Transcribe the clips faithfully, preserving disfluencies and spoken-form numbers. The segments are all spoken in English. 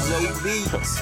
Low beats.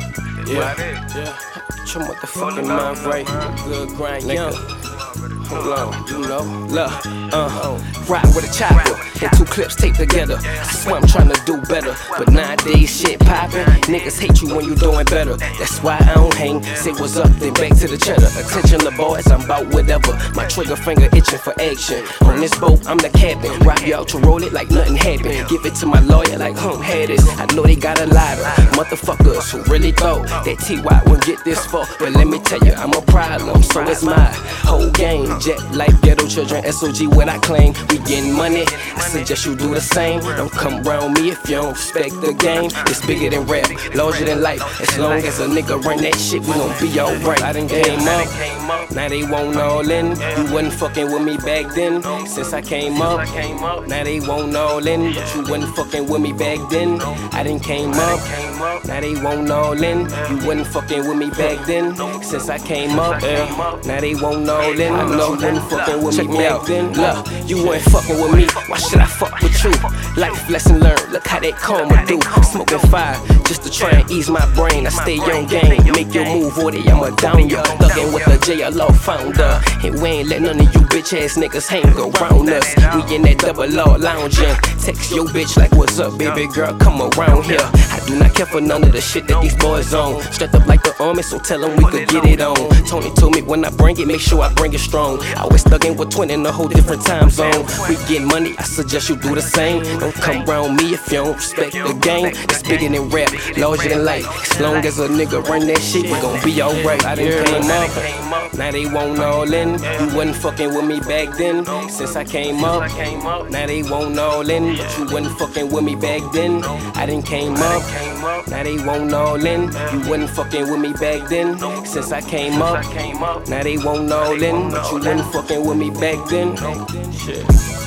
Yeah, yeah. Get your motherfucking mind right. Good grind, young. Hold on, you know, look, uh, riding with a chopper and two clips taped together. I swear I'm trying to do better, but nowadays shit poppin'. Niggas hate you when you doing better. That's why I don't hang. Say what's up, then back to the cheddar. Attention, the boys, I'm about whatever. My trigger finger itching for action. On this boat, I'm the captain. Rock you out to roll it like nothing happened. Give it to my lawyer like hum had it. I know they got a lot of motherfuckers who really thought that T Y wouldn't get this far, but let me tell you, I'm a problem. So it's my whole game. Jet life, ghetto children, S O G what I claim. We getting money, I suggest you do the same. Don't come around me if you don't respect the game. It's bigger than rap, larger than life. As long as a nigga run that shit, we gon' be alright. I done came up, now they want all in. You wasn't fucking with me back then. Since I came up, now they want all in. But you wasn't fucking with me back then. I done came up, now they want all in. You wasn't fucking with me back then. Since I came up, yeah. Now they want all in. I know you wasn't fucking with me back then. Look, you weren't fucking with me. Why should I fuck with you? Life lesson learned. Look how that karma do. Smoking fire just to try and ease my brain. I stay on game. Make your move or they I'ma down ya. Thuggin' with the J L O founder. And we ain't let none of you bitch ass niggas hang around us. We in that double law lounging. Text your bitch like what's up, baby girl, come around here. I do not care for none of the shit that these boys on. Strapped up like the army, so tell them we could get it on. Tony told me when I bring it, make sure I bring it strong. I always thuggin' with twin in a whole different time zone. We get money, I suggest you do the same. Don't come around me if you don't respect the game. It's bigger than rap, larger than life. As long as a nigga run that shit, we gon' be alright. I done came up, now they want all in. You wasn't fucking with me back then. Since I came up, now they want all in. But you wasn't fucking with me back then. I done came up, now they want all in. You wasn't fucking with me back then. Since I came up, now they want all in. But you wasn't fucking with me back then. Shit.